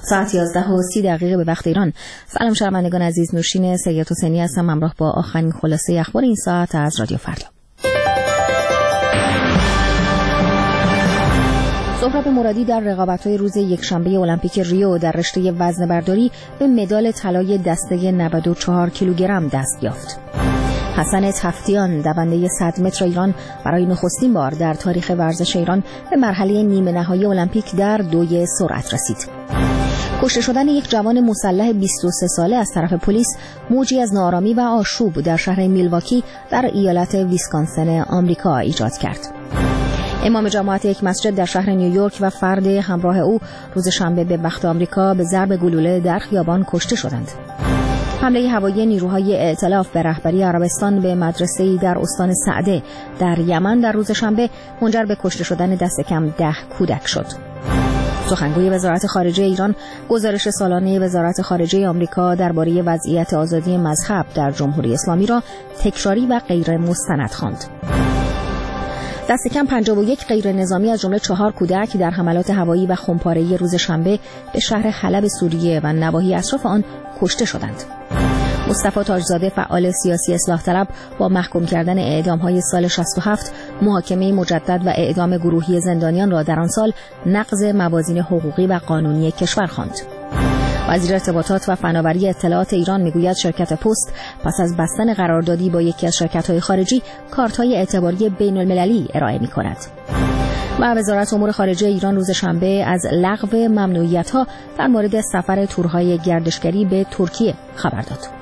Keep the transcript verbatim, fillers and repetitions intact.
ساعت یازده و سی دقیقه به وقت ایران. سلام شنوندگان عزیز، نوشین سید حسینی هستم همراه با آخرین خلاصه اخبار این ساعت از رادیو فردا. سهراب مرادی در رقابت‌های روز یکشنبه المپیک ریو در رشته وزنه‌برداری به مدال طلای دسته نود و چهار کیلوگرم دست یافت. حسن تفتیان دونده صد متر ایران برای نخستین بار در تاریخ ورزش ایران به مرحله نیمه نهایی المپیک در دوی سرعت رسید. کشته شدن یک جوان مسلح بیست و سه ساله از طرف پلیس موجی از ناآرامی و آشوب در شهر میلواکی در ایالت ویسکانسن آمریکا ایجاد کرد. امام جماعت یک مسجد در شهر نیویورک و فرد همراه او روز شنبه به وقت آمریکا به ضرب گلوله در خیابان کشته شدند. حمله هوایی نیروهای ائتلاف به رهبری عربستان به مدرسه‌ای در استان سعده در یمن در روز شنبه منجر به کشته شدن دست کم ده کودک شد. سخنگوی وزارت خارجه ایران گزارش سالانه وزارت خارجه آمریکا درباره وضعیت آزادی مذهب در جمهوری اسلامی را تکراری و غیر مستند خواند. دست کم پنجاه و یک غیر نظامی از جمله چهار کودک در حملات هوایی و خمپاره‌ای روز شنبه به شهر حلب سوریه و نواحی اطراف آن کشته شدند. مصطفی تاجزاده فعال سیاسی اصلاح طلب با محکوم کردن اعدام‌های سال شصت و هفت محاکمه مجدد و اعدام گروهی زندانیان را در آن سال نقض موازین حقوقی و قانونی کشور خواند. وزیر ارتباطات و فناوری اطلاعات ایران میگوید شرکت پست پس از بستن قراردادی با یکی از شرکت‌های خارجی کارت‌های اعتباری بین‌المللی ارائه می‌کند. و وزارت امور خارجه ایران روز شنبه از لغو ممنوعیت‌ها در مورد سفر تورهای گردشگری به ترکیه خبر داد.